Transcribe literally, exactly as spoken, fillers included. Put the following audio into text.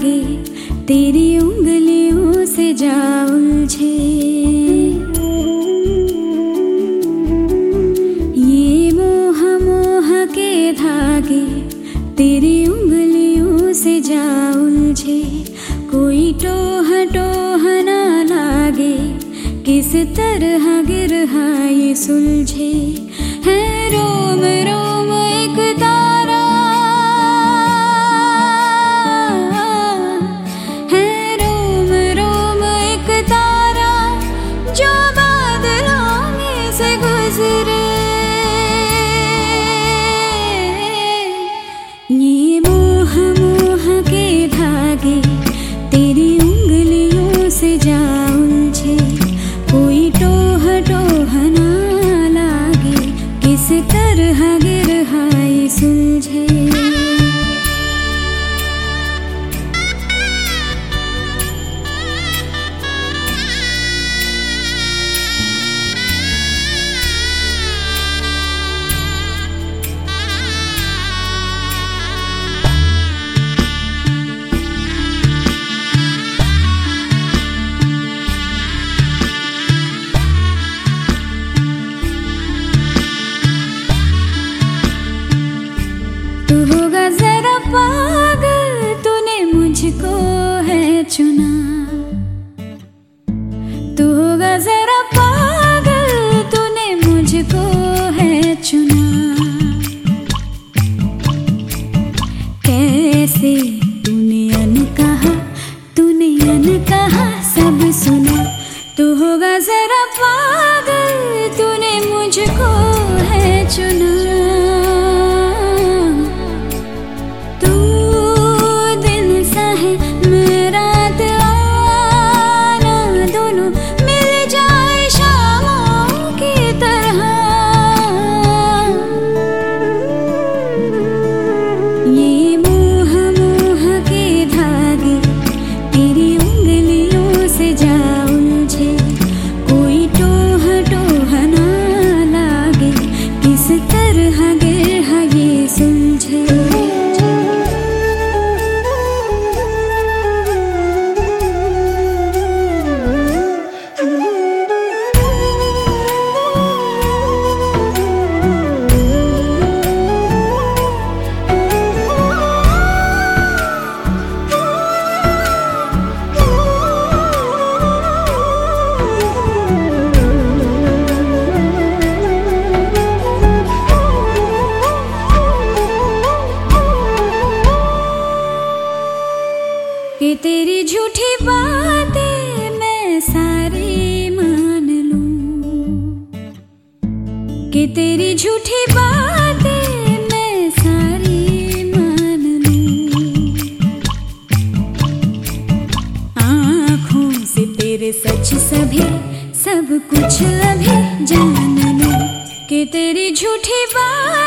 धागे तेरी उंगलियों से जा उलझे। ये मोह मोह के धागे तेरी उंगलियों से जा उलझे। कोई टोह टोह ना लागे, किस तरह गिरहा ये सुलझे। है रोम रोम एक तारा, है रोम रोम एक तारा जो बादलों में से गुजरे। ये मोह मोह के धागे तेरी उंगलियों से जा उलझे। कोई टोह टोह ना लागे, किस तरह गिरहा ये सुलझे। तू होगा जरा पागल, तूने मुझको है चुना। तू होगा जरा पागल, तूने मुझको है चुना। कैसे तूने अन कहा, तूने अन कहा सब सुना। तू होगा जरा पागल, तूने मुझको है चुना। कि तेरी झूठी बातें मैं सारी मान लूं, कि तेरी झूठी बातें मैं सारी मान लूं। आँखों से तेरे सच सभी सब कुछ अभी जान लूं, कि तेरी झूठी बात